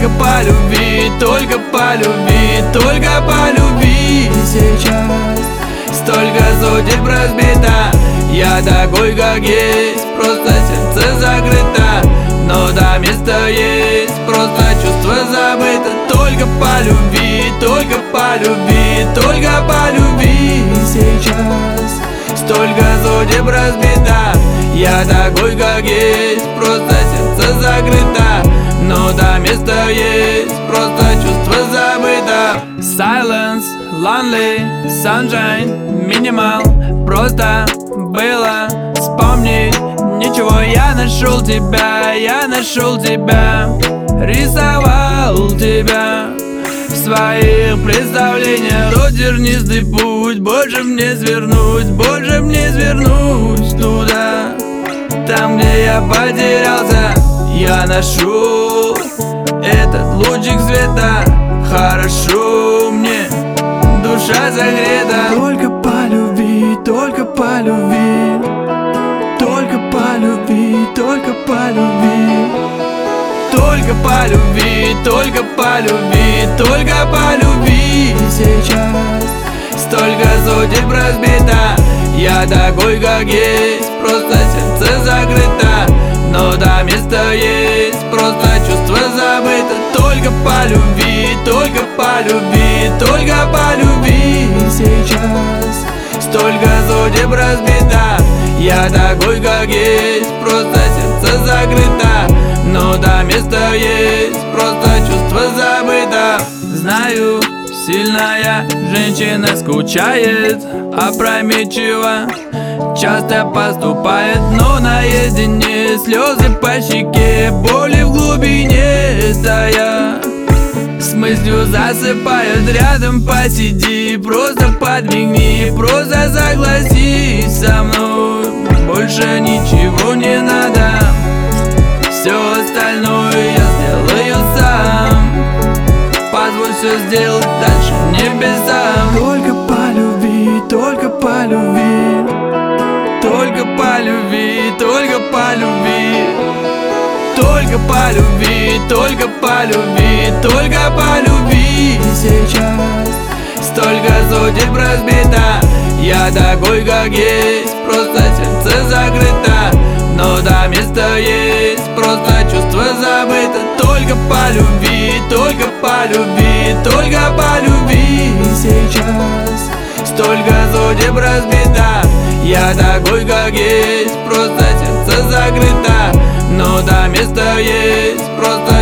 только по любви, только по любви, только по любви. Сейчас столько судеб разбито, я такой, как есть, просто сердце закрыто. Но да, место есть, просто чувство забыто. Только по любви, только по любви, только по любви. Сейчас столько судеб разбито, я такой, как есть, просто сердце закрыто. Но да, место есть, просто чувство забыто. Silence, lonely, sunshine, minimal. Просто было вспомнить ничего. Я нашел тебя, я нашел тебя, рисовал тебя в своих представлениях. Тот тернистый путь, больше мне свернуть, больше мне свернуть туда, там, где я потерялся. Я нашел этот лучик света, хорошо мне, душа согрета. Только по любви, только по любви, только по любви, только по любви. Только по любви, только по любви, только по любви. Сейчас столько судеб разбито, я такой, как есть, просто сердце закрыто. Но да, место есть, просто чувство забыто. Только по любви, только по любви, только по любви. Сейчас столько судеб разбито, я такой, как есть, просто сердце закрыто. Но да, место есть, просто чувство забыто. Знаю, сильная женщина скучает, опрометчиво часто поступает, но наедине слезы по щеке, боли в глубине стоят, с мыслью засыпают. Рядом посиди, просто подмигни, просто согласись со мной, больше ничего не надо, все остальное я сделаю сам. Позволь все сделать дальше небесам. Только по любви, только по любви, только по любви, только по любви. Только по любви, только по любви, только по любви. Сейчас столько судеб разбито, я такой, как есть, просто сердце закрыто. Но да, место есть, просто чувство забыто. Только по любви, только по любви, только по любви. Сейчас столько судеб разбито, я такой, как есть, просто сердце закрыто. Но да, место есть, просто